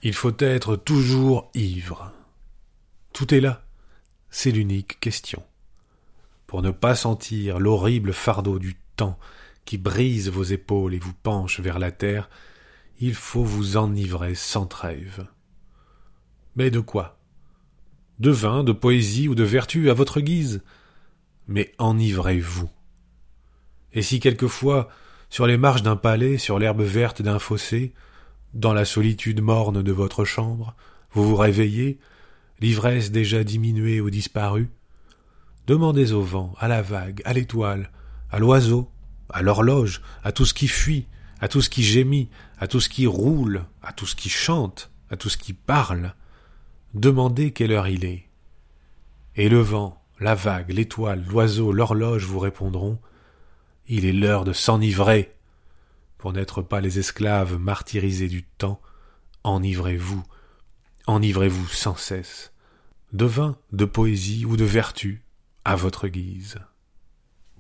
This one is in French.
Il faut être toujours ivre. Tout est là, c'est l'unique question. Pour ne pas sentir l'horrible fardeau du temps qui brise vos épaules et vous penche vers la terre, il faut vous enivrer sans trêve. Mais de quoi? De vin, de poésie ou de vertu à votre guise. Mais enivrez-vous. Et si quelquefois, sur les marches d'un palais, sur l'herbe verte d'un fossé, dans la solitude morne de votre chambre, vous vous réveillez, l'ivresse déjà diminuée ou disparue, demandez au vent, à la vague, à l'étoile, à l'oiseau, à l'horloge, à tout ce qui fuit, à tout ce qui gémit, à tout ce qui roule, à tout ce qui chante, à tout ce qui parle, demandez quelle heure il est. Et le vent, la vague, l'étoile, l'oiseau, l'horloge vous répondront « Il est l'heure de s'enivrer !» Pour n'être pas les esclaves martyrisés du temps, enivrez-vous sans cesse, de vin, de poésie ou de vertu, à votre guise.